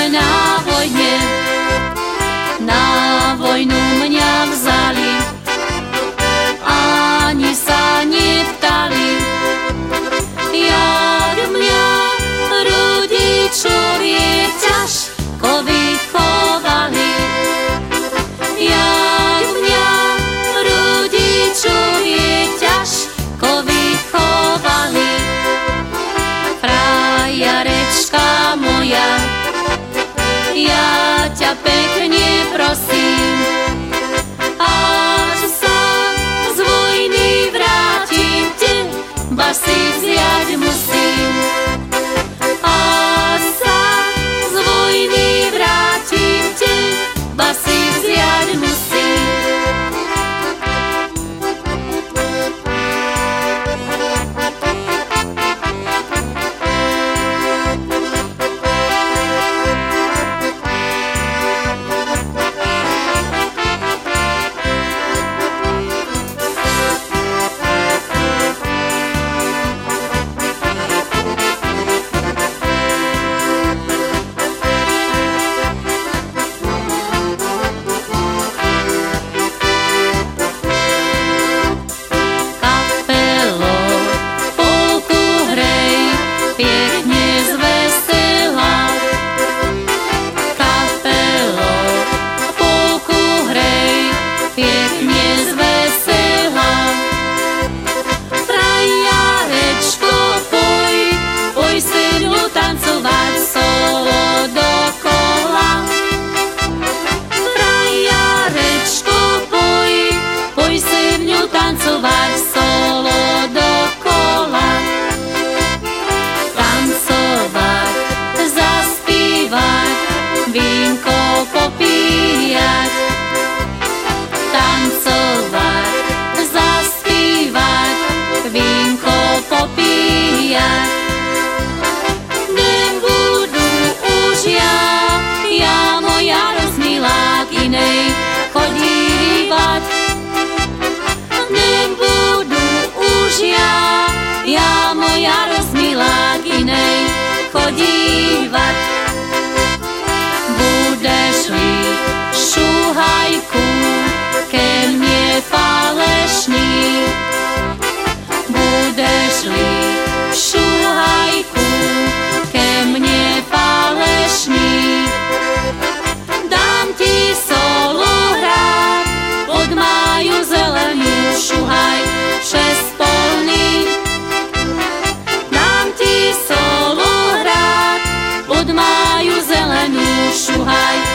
na vojne, na vojnu mňa vzali, ani sa neptali, jak mňa rodičovie ťažko vychovali, jak mňa rodičovie ťažko vychovali. Frajerečka moja, ja ťa pekne prosím, až sa z vojny vrátim, teba si vziať musím. Až sa z vojny vrátim, teba si vziať musím. Chodívať. Budeš-li šuhajku ke mne falešný, budeš-li šuhajku ke mne falešný, dám ti solo hrať pod máju zelenú, šuhaj šest polný. Dám ti solo hrať pod máju zelenú, šuhaj